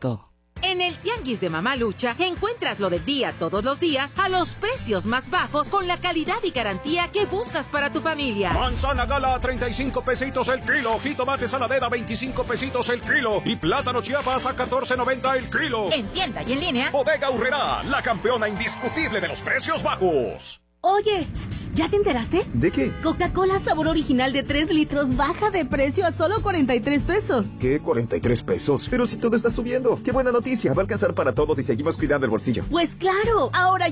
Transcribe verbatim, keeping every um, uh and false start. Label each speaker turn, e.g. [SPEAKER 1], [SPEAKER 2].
[SPEAKER 1] gusto.
[SPEAKER 2] En el Tianguis de Mamalucha encuentras lo del día todos los días a los precios más bajos con la calidad y garantía que buscas para tu familia.
[SPEAKER 3] Manzana Gala a treinta y cinco pesitos el kilo, jitomate saladera a veinticinco pesitos el kilo y plátano Chiapas a catorce noventa el kilo.
[SPEAKER 2] En tienda y en línea.
[SPEAKER 3] Bodega Aurrerá, la campeona indiscutible de los precios bajos.
[SPEAKER 4] Oye, ¿ya te enteraste?
[SPEAKER 5] ¿De qué?
[SPEAKER 4] Coca-Cola sabor original de tres litros baja de precio a solo cuarenta y tres pesos.
[SPEAKER 5] ¿Qué? ¿cuarenta y tres pesos? Pero si todo está subiendo. ¡Qué buena noticia! Va a alcanzar para todos y seguimos cuidando el bolsillo.
[SPEAKER 4] Pues claro, ahora ya